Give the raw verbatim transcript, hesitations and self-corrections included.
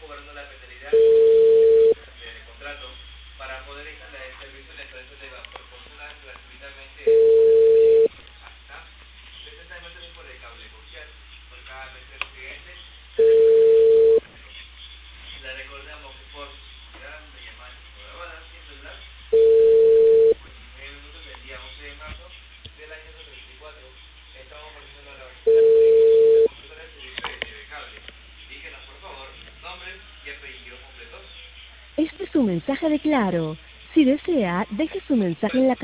cobrando la penalidad de contrato para poder instalar el servicio de empresa de la proporcionar gratuitamente hasta sesenta metros por el cable coaxial por cada metro de cliente. Le recordamos que por seguridad de llamadas grabadas y celular por diecinueve minutos del día once de marzo del año dos mil veinticuatro estamos ofreciendo la grabación de computadora de servicio de T V cable. Díganos por favor nombre y apellido completos. Este es un mensaje de Claro. Si desea, deje su mensaje en la